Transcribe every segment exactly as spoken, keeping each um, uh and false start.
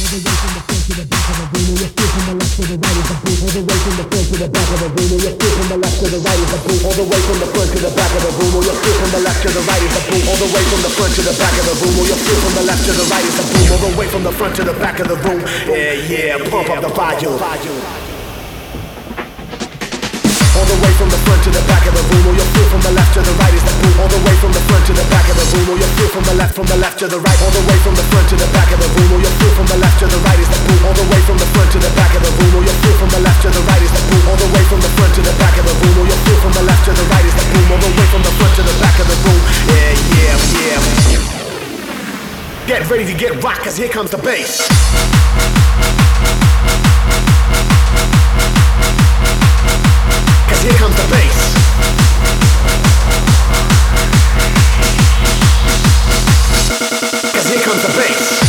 Here comes the bass. Cause here comes the bass. Cause here comes the bass.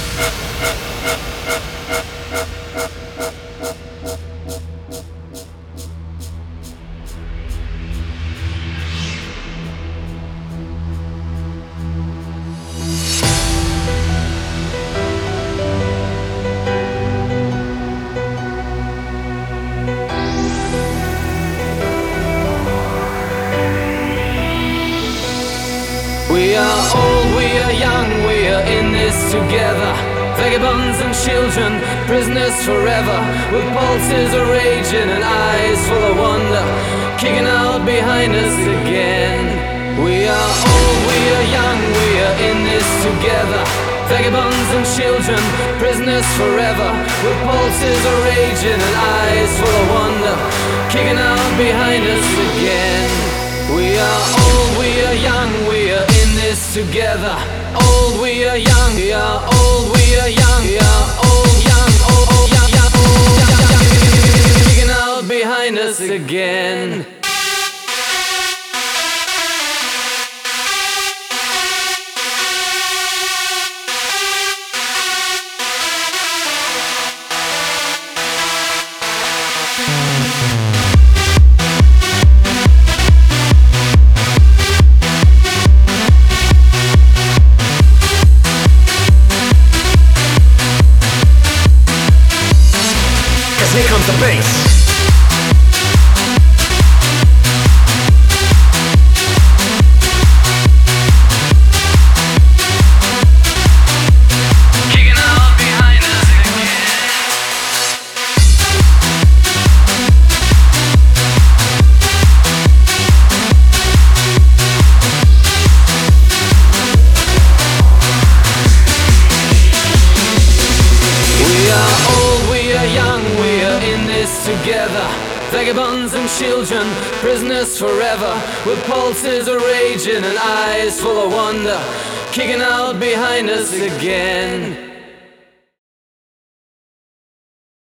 We are old, we are young, we are in this together. Vagabonds and children, prisoners forever, with pulses are raging and eyes full of wonder, kicking out behind us again. We are old, we are young, we are in this together. Vagabonds and children, prisoners forever, with pulses are raging and eyes full of wonder, kicking out behind us again. We are old, we are young, we are in this together. Old, we are young, we are old, we are young, we are old, young, old, old, young, young, old, young, young, kicking out behind us again. Here comes the bass. Kicking out behind us again. We are old, we are young, we are in this together. Vagabonds and children, prisoners forever, with pulses are raging and eyes full of wonder, kicking out behind us again.